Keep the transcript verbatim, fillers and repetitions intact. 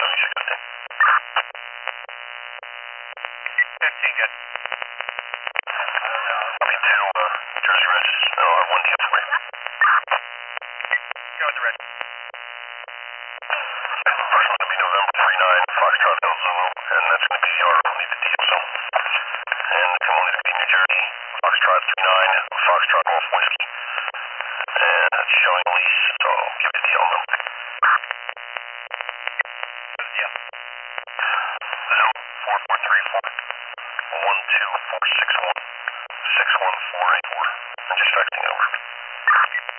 fifteen, good. Copy two, uh, Jersey Ridge, uh, one ten three. Go with the red. First one to be November three nine, Foxtrot Hill Zulu, and that's going to be our only the D S O. And the only to be New Jersey, Foxtrot three nine, Foxtrot Golf Whiskey. And it's showing a lease, so I'll give you the L number. What's the deal? Zero four four three four one two four six one six one four eight four. And just texting over.